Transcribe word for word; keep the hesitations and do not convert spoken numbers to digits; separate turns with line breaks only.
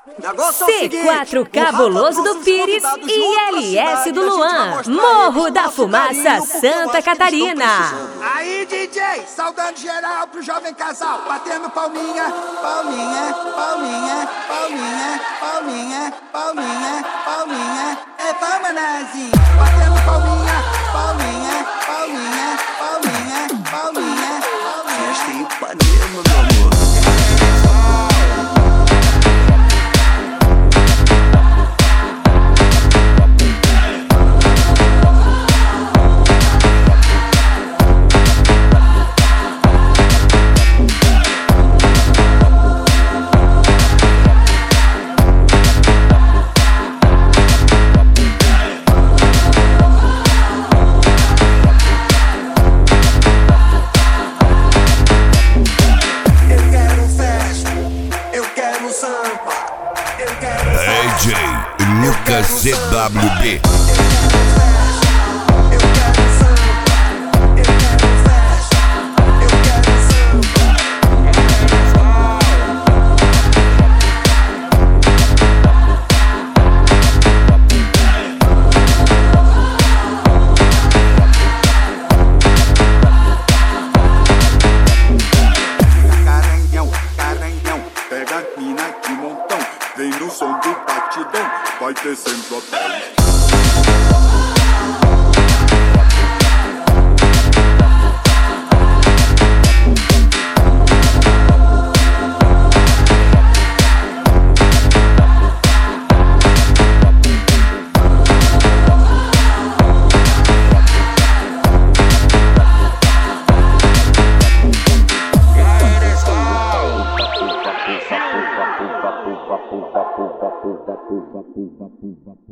C quatro Cabuloso do Pires e L S do Luan, Morro da Fumaça, Santa Catarina.
Aí, D J, saudando geral pro jovem casal, batendo palminha, palminha, palminha, palminha, palminha, palminha, palminha, é palma nazinha, batendo palminha, palminha, palminha, palminha, palminha, palminha.
Festa em Ipanema, meu amor.
D J Lucas C W B.
Vem no som do batidão, vai descendo a pele.